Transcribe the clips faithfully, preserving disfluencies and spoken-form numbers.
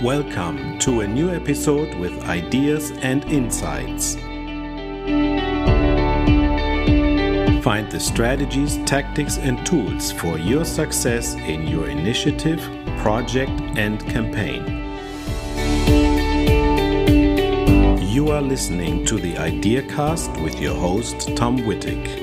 Welcome to a new episode with ideas and insights. Find the strategies, tactics, and tools for your success in your initiative, project, and campaign. You are listening to the IdeaCast with your host, Tom Wittig.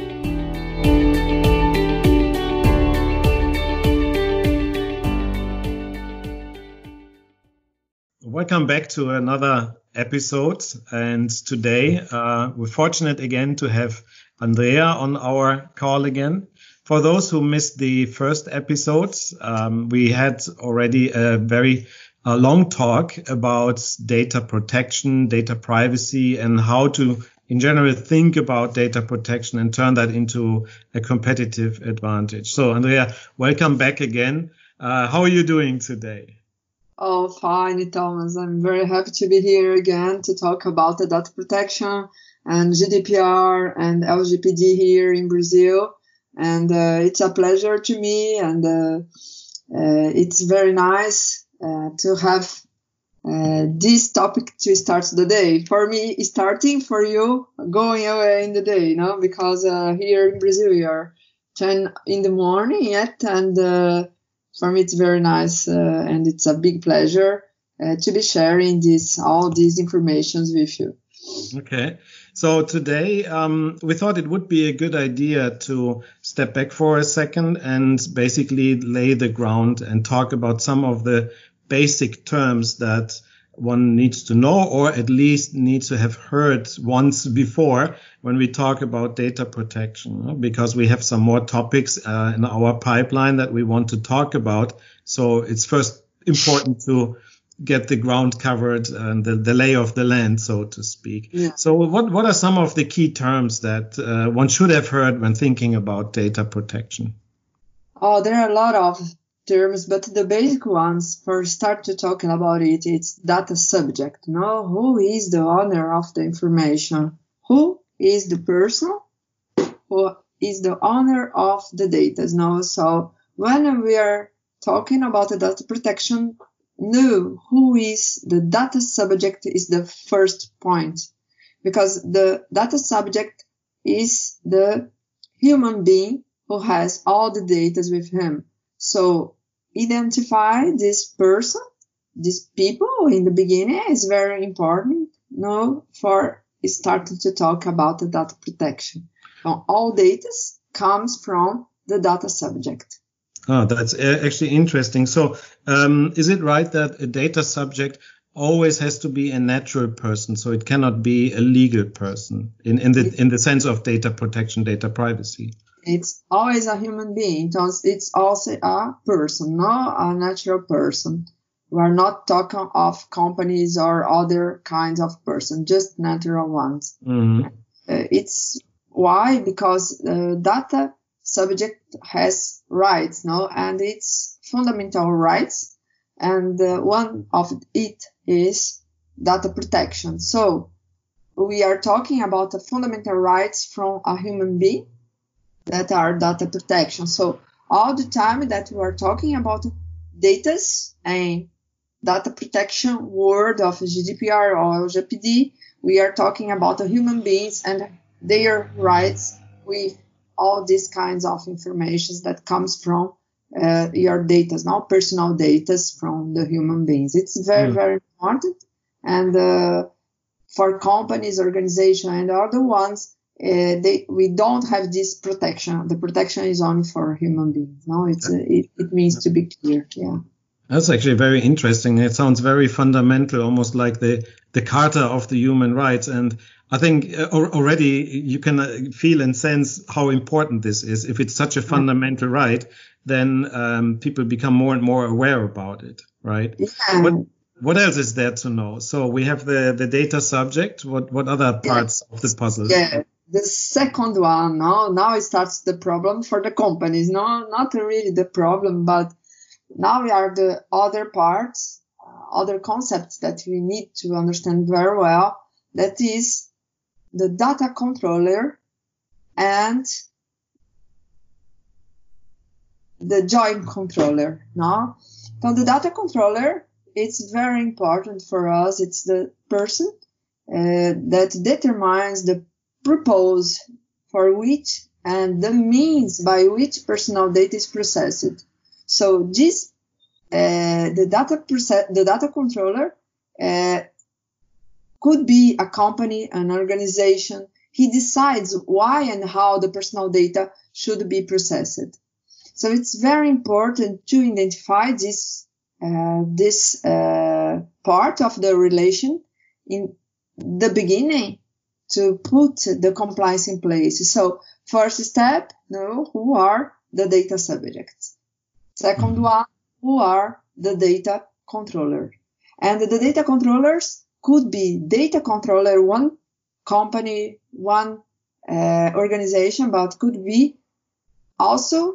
Welcome back to another episode, and today uh, we're fortunate again to have Andrea on our call again. For those who missed the first episode, um, we had already a very uh, long talk about data protection, data privacy, and how to in general think about data protection and turn that into a competitive advantage. So Andrea, welcome back again. Uh, how are you doing today? Oh, fine, Thomas. I'm very happy to be here again to talk about the data protection and G D P R and L G P D here in Brazil. And uh, it's a pleasure to me, and uh, uh, it's very nice uh, to have uh, this topic to start the day. For me, starting, for you, going away in the day, you know, because uh, here in Brazil we are ten in the morning yet, and uh, for me, it's very nice, uh, and it's a big pleasure uh, to be sharing this all these informations with you. Okay, so today um, we thought it would be a good idea to step back for a second and basically lay the ground and talk about some of the basic terms that one needs to know, or at least needs to have heard once before when we talk about data protection, because we have some more topics uh, in our pipeline that we want to talk about. So it's first important to get the ground covered and the, the lay of the land, so to speak. Yeah. So what, what are some of the key terms that uh, one should have heard when thinking about data protection? Oh, there are a lot of terms, but the basic ones, for start to talking about it, it's data subject. No, who is the owner of the information? Who is the person who is the owner of the data? No, so when we are talking about the data protection, know who is the data subject is the first point, because the data subject is the human being who has all the data with him. So identify this person, these people in the beginning is very important, no, for starting to talk about the data protection. So all data comes from the data subject. Oh, that's actually interesting. So um, is it right that a data subject always has to be a natural person, so it cannot be a legal person in, in the in the sense of data protection, data privacy? It's always a human being. It's also a person, not a natural person. We're not talking of companies or other kinds of person, just natural ones. Mm-hmm. Uh, it's why? Because uh, data subject has rights, no, and it's fundamental rights, and uh, one of it is data protection. So we are talking about the fundamental rights from a human being that are data protection. So all the time that we are talking about data and data protection word of G D P R or L G P D, we are talking about the human beings and their rights with all these kinds of information that comes from uh, your data, not personal data from the human beings. It's very, mm. very important. And uh, for companies, organizations, and other ones, Uh, they, we don't have this protection. The protection is only for human beings. No, it's uh, it, it means to be clear. Yeah, that's actually very interesting. It sounds very fundamental, almost like the the Charter of the Human Rights. And I think already you can feel and sense how important this is. If it's such a fundamental right, then um, people become more and more aware about it, right? Yeah. What, what else is there to know? So we have the the data subject. What what other parts yeah. of the puzzle? Yeah. The second one, no, now it starts the problem for the companies. No, not really the problem, but now we are the other parts, uh, other concepts that we need to understand very well. That is the data controller and the joint controller. No, so the data controller it's very important for us. It's the person uh, that determines the purpose for which and the means by which personal data is processed. So this, uh, the data process, the data controller uh, could be a company, an organization. He decides why and how the personal data should be processed. So it's very important to identify this uh, this uh, part of the relation in the beginning to put the compliance in place. So first step, know who are the data subjects. Second one, who are the data controller. And the data controllers could be data controller, one company, one uh, organization, but could be also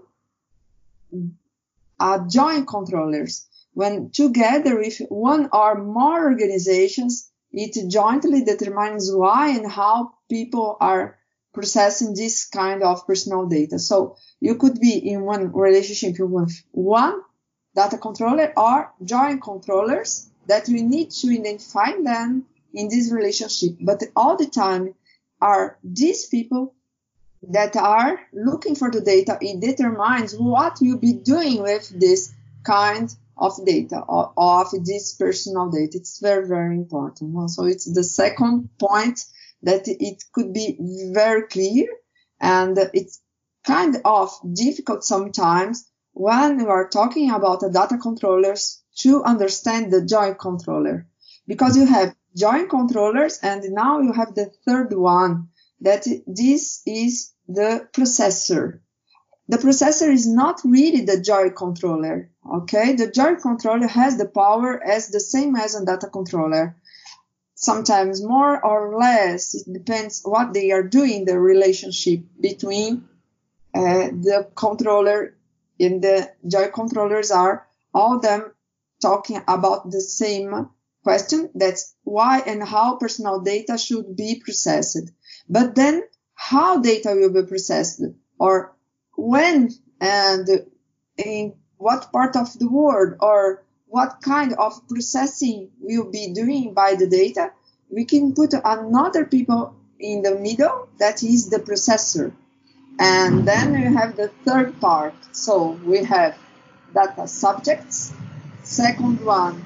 uh, joint controllers. When together with one or more organizations, it jointly determines why and how people are processing this kind of personal data. So you could be in one relationship with one data controller or joint controllers that we need to identify them in this relationship. But all the time are these people that are looking for the data. It determines what you'll be doing with this kind of data, or of this personal data. It's very, very important. So it's the second point that it could be very clear, and it's kind of difficult sometimes when we are talking about the data controllers to understand the joint controller, because you have joint controllers and now you have the third one, that this is the processor. The processor is not really the joint controller, okay? The joint controller has the power as the same as a data controller. Sometimes more or less, it depends what they are doing, the relationship between uh, the controller and the joint controllers are all them talking about the same question. That's why and how personal data should be processed. But then how data will be processed, or when and in what part of the world, or what kind of processing will be doing by the data, we can put another people in the middle, that is the processor. And then we have the third part. So we have data subjects. Second one,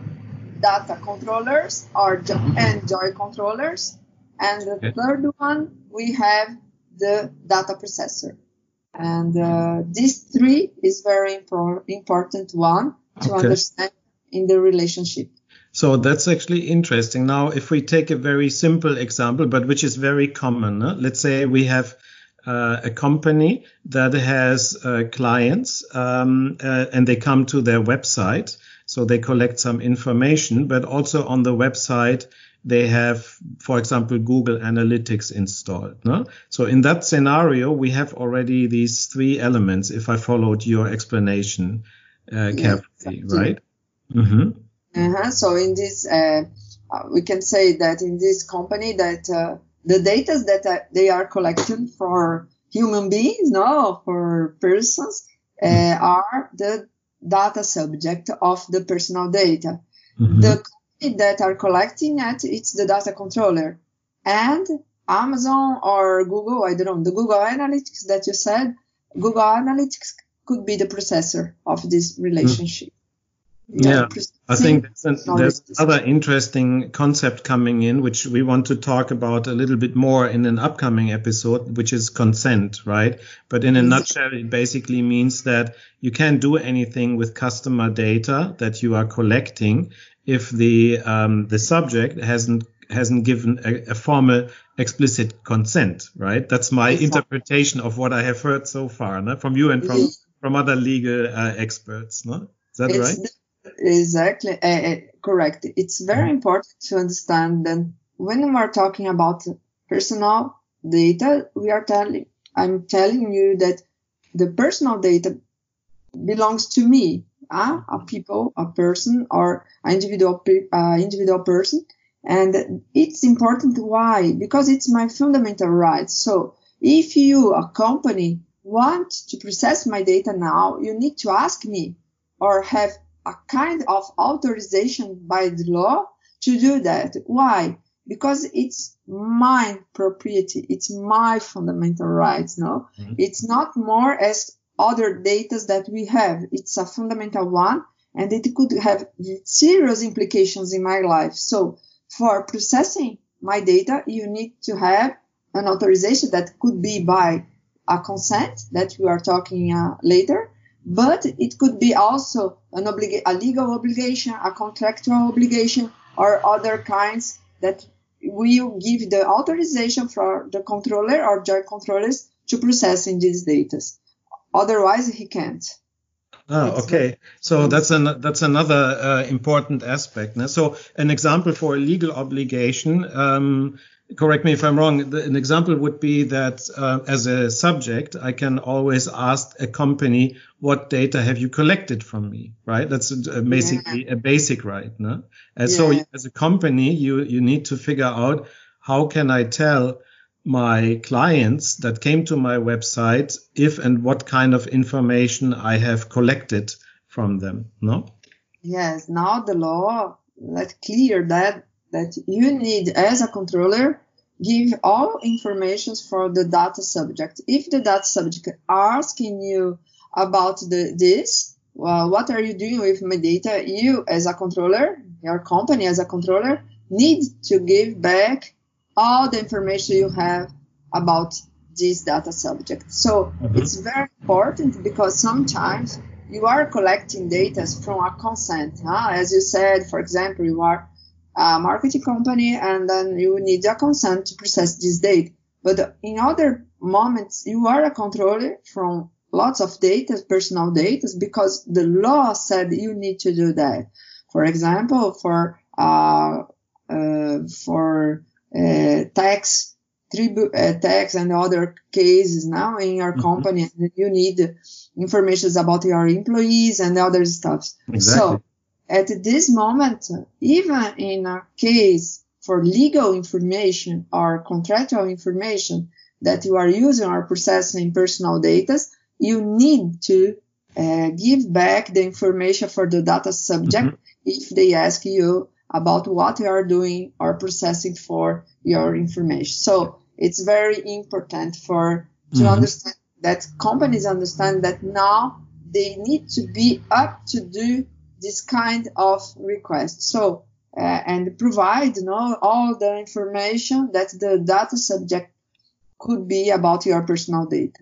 data controllers or jo- and joint controllers. And the okay. third one, we have the data processor. And uh, these three is very impor- important one to okay. understand in the relationship. So that's actually interesting. Now, if we take a very simple example, but which is very common, huh? Let's say we have uh, a company that has uh, clients um, uh, and they come to their website. So they collect some information, but also on the website, they have, for example, Google Analytics installed. No? So in that scenario, we have already these three elements, if I followed your explanation uh, carefully, yeah, right? Mm-hmm. Uh-huh. So in this, uh, we can say that in this company that uh, the data that uh, they are collecting for human beings, no, for persons, uh, mm-hmm. are the data subject of the personal data. Mm-hmm. The company that are collecting it, it's the data controller. And Amazon or Google, I don't know, the Google Analytics that you said, Google Analytics could be the processor of this relationship. Mm-hmm. Yeah, yeah, I think there's, an, there's another interesting concept coming in, which we want to talk about a little bit more in an upcoming episode, which is consent, right? But in a nutshell, it basically means that you can't do anything with customer data that you are collecting if the um, the subject hasn't hasn't given a, a formal explicit consent, right? That's my exactly. interpretation of what I have heard so far, no? From you and from yeah. from other legal uh, experts, no? Is that it's right? The- Exactly, uh, uh, correct. It's very important to understand that when we are talking about personal data, we are telling, I'm telling you that the personal data belongs to me, uh, a people, a person, or an individual, uh, individual person. And it's important. Why? Because it's my fundamental right. So if you, a company, want to process my data now, you need to ask me or have a kind of authorization by the law to do that. Why? Because it's my property. It's my fundamental rights. No, mm-hmm. It's not more as other data that we have. It's a fundamental one, and it could have serious implications in my life. So for processing my data, you need to have an authorization that could be by a consent that we are talking uh, later, but it could be also an obliga- a legal obligation, a contractual obligation, or other kinds that will give the authorization for the controller or joint controllers to processing these data. Otherwise, he can't. Oh, okay. So that's an that's another uh, important aspect. No? So an example for a legal obligation, um, correct me if I'm wrong, the, an example would be that uh, as a subject, I can always ask a company, what data have you collected from me, right? That's a, basically yeah. a basic right. No? And yeah. So as a company, you, you need to figure out, how can I tell my clients that came to my website if and what kind of information I have collected from them, no? Yes, now the law let clear that that you need, as a controller, give all information for the data subject. If the data subject asking you about the this, well, what are you doing with my data? You, as a controller, your company as a controller, need to give back all the information you have about this data subject. So mm-hmm. It's very important, because sometimes you are collecting data from a consent. Huh? As you said, for example, you are a marketing company and then you need a consent to process this data. But in other moments, you are a controller from lots of data, personal data, because the law said you need to do that. For example, for uh, uh, for Uh, tax, tribu- uh, tax and other cases now in your mm-hmm. company, you need information about your employees and other stuff. Exactly. So at this moment, even in a case for legal information or contractual information that you are using or processing personal data, you need to uh, give back the information for the data subject mm-hmm. if they ask you about what you are doing or processing for your information. So it's very important for to mm-hmm. understand that companies understand that now they need to be up to do this kind of request. So uh, and provide, you know, all the information that the data subject could be about your personal data.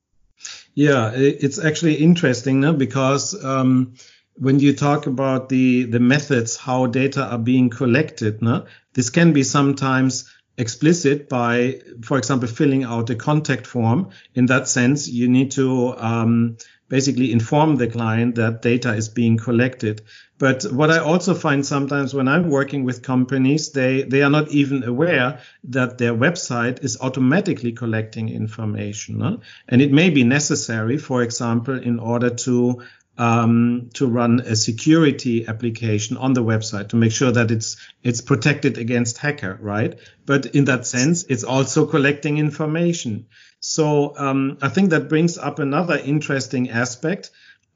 Yeah, it's actually interesting, no? Because um, when you talk about the, the methods, how data are being collected, no? This can be sometimes explicit by, for example, filling out a contact form. In that sense, you need to um, basically inform the client that data is being collected. But what I also find sometimes when I'm working with companies, they, they are not even aware that their website is automatically collecting information. No? And it may be necessary, for example, in order to Um, to run a security application on the website to make sure that it's it's protected against hacker, right? But in that sense, it's also collecting information. So um, I think that brings up another interesting aspect,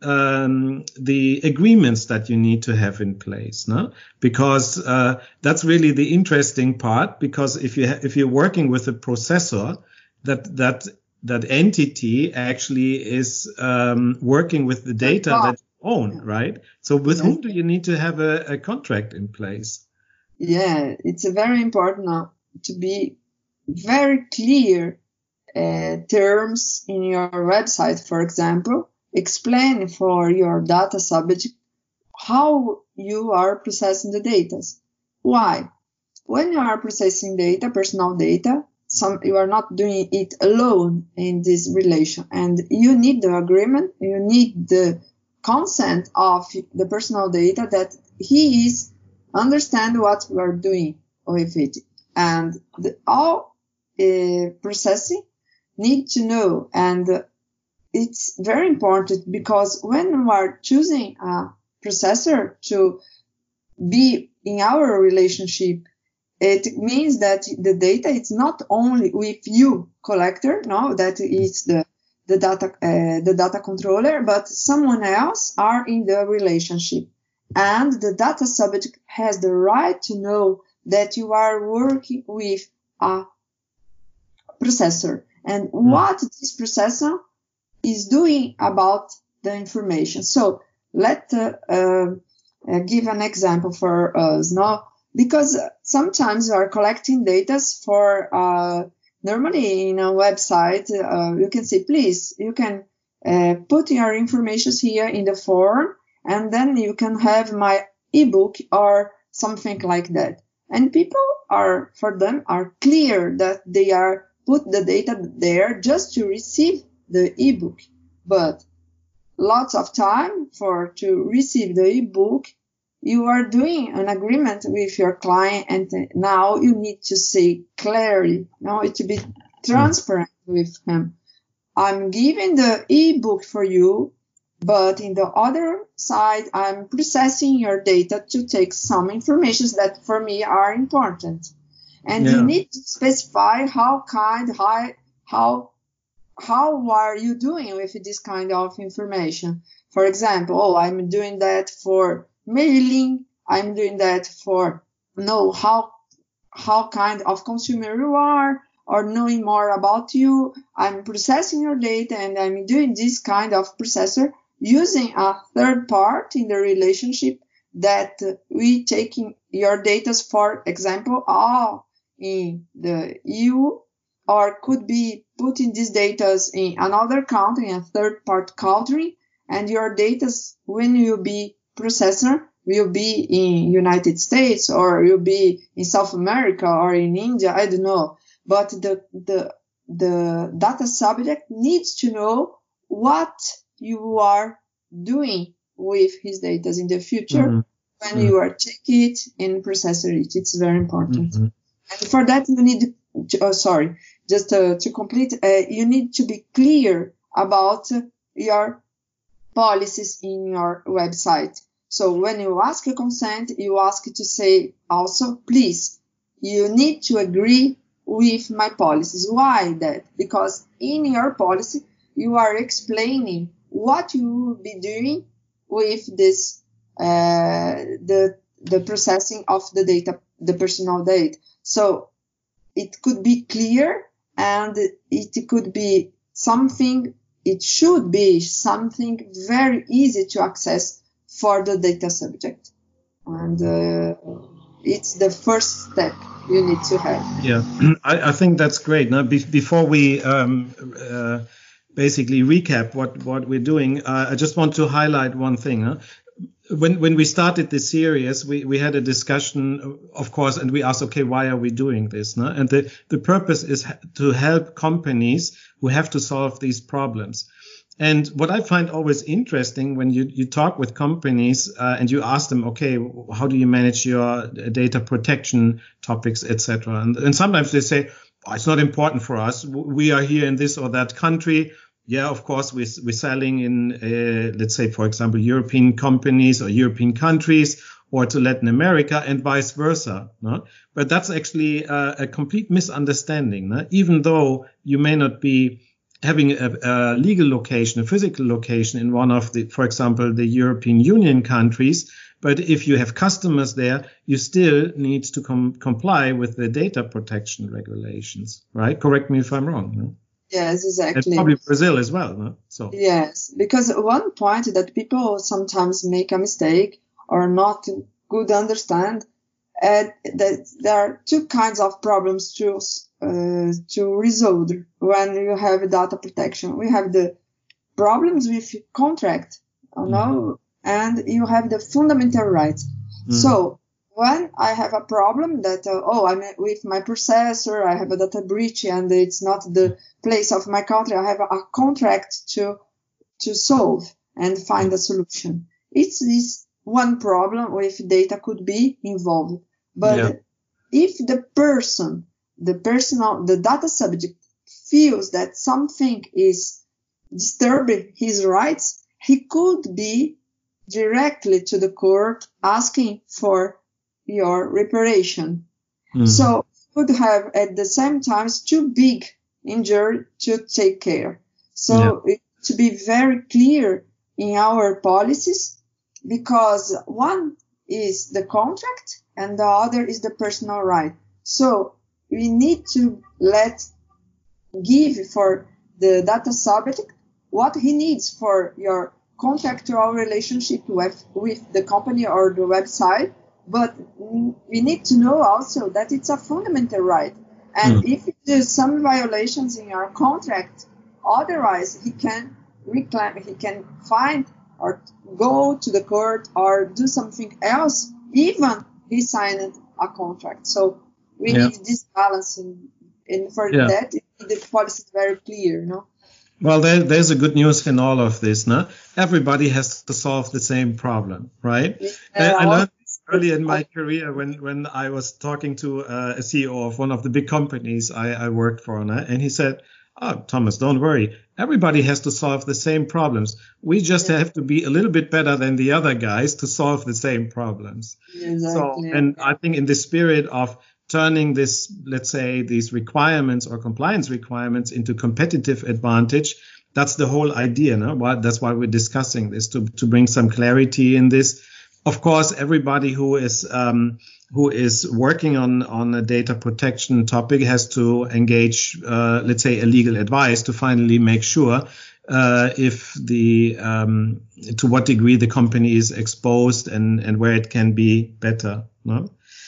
um, the agreements that you need to have in place, no? Because uh, that's really the interesting part. Because if you ha- if you're working with a processor, that that that entity actually is um, working with the data that you own, right? So with yeah. whom do you need to have a, a contract in place? Yeah, it's very important now to be very clear uh, terms in your website, for example. Explain for your data subject how you are processing the data. Why? When you are processing data, personal data, Some, you are not doing it alone in this relation, and you need the agreement, you need the consent of the personal data that he is understand what you are doing with it, and the, all uh, processing need to know. And it's very important, because when we are choosing a processor to be in our relationship, it means that the data is not only with you, collector, no, that is the the data uh, the data controller, but someone else are in the relationship. And the data subject has the right to know that you are working with a processor and mm. what this processor is doing about the information. So let's uh, uh, give an example for us now, because sometimes you are collecting data for uh, normally in a website, uh, you can say, please, you can uh, put your information here in the form, and then you can have my ebook or something like that. And people are, for them, are clear that they are put the data there just to receive the ebook. But lots of time for to receive the ebook, you are doing an agreement with your client, and now you need to say clearly, now to be transparent with him. I'm giving the ebook for you, but in the other side, I'm processing your data to take some information that for me are important. And yeah. you need to specify how kind, how, how, how are you doing with this kind of information? For example, oh, I'm doing that for mailing. I'm doing that for know how, how kind of consumer you are, or knowing more about you. I'm processing your data, and I'm doing this kind of processor using a third part in the relationship that we taking your data, for example, all in the E U, or could be putting these data in another country, a third part country, and your data, when you be processor, will be in United States, or will be in South America, or in India, I don't know. But the, the, the data subject needs to know what you are doing with his data in the future mm-hmm. when mm-hmm. you are check it and process it. It's very important. Mm-hmm. And for that, you need to, oh, sorry, just uh, to complete, uh, you need to be clear about uh, your policies in your website. So when you ask a consent, you ask to say also, please, you need to agree with my policies. Why that? Because in your policy, you are explaining what you will be doing with this, uh, the, the processing of the data, the personal data. So it could be clear, and it could be something, it should be something very easy to access for the data subject. And uh, it's the first step you need to have. Yeah, I, I think that's great. Now, be, before we um, uh, basically recap what, what we're doing, uh, I just want to highlight one thing. Huh? When when we started this series, we, we had a discussion, of course, and we asked, okay, why are we doing this? No? And the, the purpose is to help companies who have to solve these problems. And what I find always interesting when you, you talk with companies uh, and you ask them, okay, how do you manage your data protection topics, et cetera. And, and sometimes they say, oh, it's not important for us. We are here in this or that country. Yeah, of course, we're, we're selling in, uh, let's say, for example, European companies or European countries or to Latin America and vice versa. No? But that's actually uh, a complete misunderstanding. No? Even though you may not be having a, a legal location, a physical location in one of the, for example, the European Union countries, but if you have customers there, you still need to com- comply with the data protection regulations, right? Correct me if I'm wrong. No? Yes, exactly. And probably Brazil as well. No? So yes, because one point that people sometimes make a mistake or not good understand, uh, that there are two kinds of problems to uh, to resolve when you have data protection. We have the problems with contract, you know, mm-hmm. and you have the fundamental rights. Mm-hmm. So when I have a problem that, uh, oh, I'm with my processor, I have a data breach and it's not the place of my country, I have a, a contract to to solve and find a solution. It's this one problem with data could be involved. But yeah. if the person, the personal, the data subject feels that something is disturbing his rights, he could be directly to the court asking for your reparation. Mm-hmm. So could have at the same time too big injury to take care. So yeah. it to be very clear in our policies because one is the contract and the other is the personal right. So we need to let give for the data subject what he needs for your contractual relationship with, with the company or the website. But we need to know also that it's a fundamental right. And mm. if there's some violations in your contract, otherwise he can reclaim, he can find or go to the court or do something else, even he signed a contract. So we yeah. need this balance, and, and for yeah. that, the policy is very clear, no? Well, there, there's a good news in all of this, no? Everybody has to solve the same problem, right? Yeah, I, I learned this early in my career when, when I was talking to uh, a C E O of one of the big companies I, I worked for, no? And he said, "Oh, Thomas, don't worry. Everybody has to solve the same problems. We just yeah. have to be a little bit better than the other guys to solve the same problems." Exactly. So, and I think in the spirit of turning this, let's say, these requirements or compliance requirements into competitive advantage, that's the whole idea, no? Well, that's why we're discussing this, to, to bring some clarity in this. Of course, everybody who is um, who is working on, on a data protection topic has to engage, uh, let's say, a legal advice to finally make sure uh, if the um, to what degree the company is exposed and, and where it can be better, no?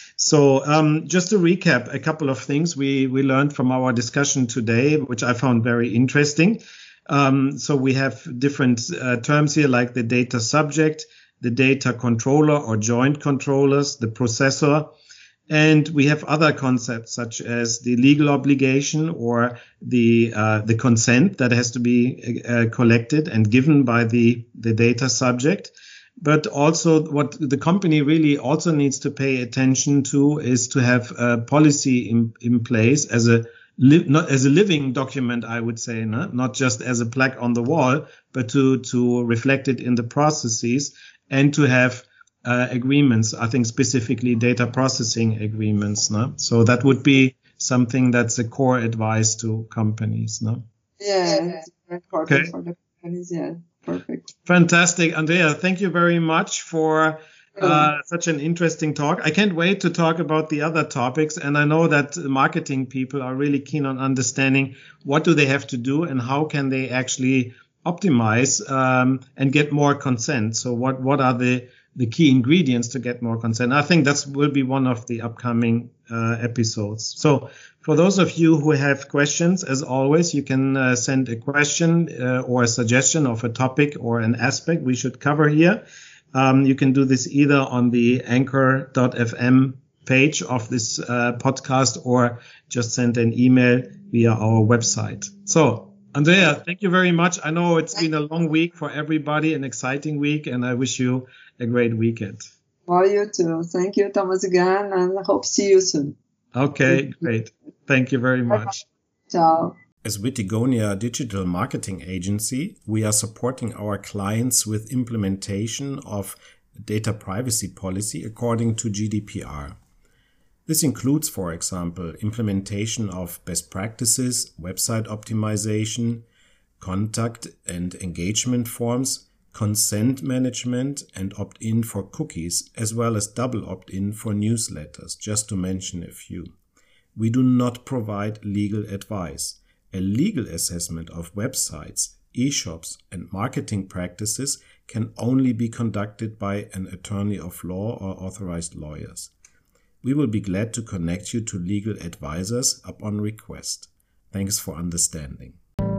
So um, just to recap a couple of things we, we learned from our discussion today, which I found very interesting. Um, so we have different uh, terms here, like the data subject, the data controller or joint controllers, the processor. And we have other concepts such as the legal obligation or the uh, the consent that has to be uh, collected and given by the, the data subject. But also what the company really also needs to pay attention to is to have a policy in, in place as a li- not as a living document, I would say, no? Not just as a plaque on the wall, but to, to reflect it in the processes and to have uh, agreements, I think specifically data processing agreements. No? So that would be something that's a core advice to companies. No? Yeah, it's very important okay. for the companies, yeah. Perfect. Fantastic. Andrea, thank you very much for uh, such an interesting talk. I can't wait to talk about the other topics. And I know that marketing people are really keen on understanding what do they have to do and how can they actually optimize um, and get more consent. So what, what are the, the key ingredients to get more consent? I think that will be one of the upcoming uh, episodes. So for those of you who have questions, as always, you can uh, send a question uh, or a suggestion of a topic or an aspect we should cover here. Um, you can do this either on the anchor dot f m page of this uh, podcast or just send an email via our website. So, Andrea, thank you very much. I know it's been a long week for everybody, an exciting week, and I wish you a great weekend. Well, you too. Thank you, Thomas, again, and I hope to see you soon. Okay, great. Thank you very much. Ciao. As Witigonia Digital Marketing Agency, we are supporting our clients with implementation of data privacy policy according to G D P R. This includes, for example, implementation of best practices, website optimization, contact and engagement forms, consent management, and opt-in for cookies, as well as double opt-in for newsletters, just to mention a few. We do not provide legal advice. A legal assessment of websites, e-shops, and marketing practices can only be conducted by an attorney of law or authorized lawyers. We will be glad to connect you to legal advisors upon request. Thanks for understanding.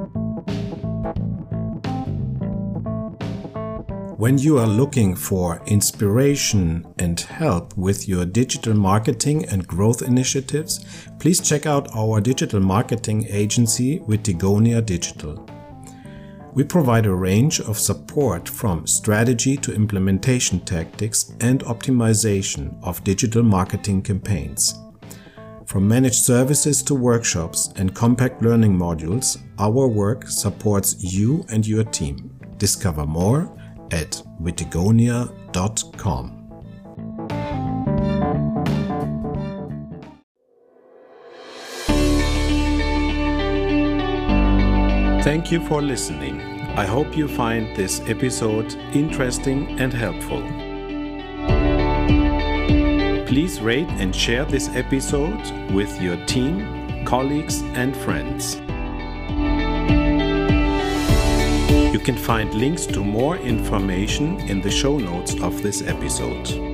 When you are looking for inspiration and help with your digital marketing and growth initiatives, please check out our digital marketing agency, Witigonia Digital. We provide a range of support from strategy to implementation tactics and optimization of digital marketing campaigns. From managed services to workshops and compact learning modules, our work supports you and your team. Discover more at witigonia dot com. Thank you for listening. I hope you find this episode interesting and helpful. Please rate and share this episode with your team, colleagues, and friends. You can find links to more information in the show notes of this episode.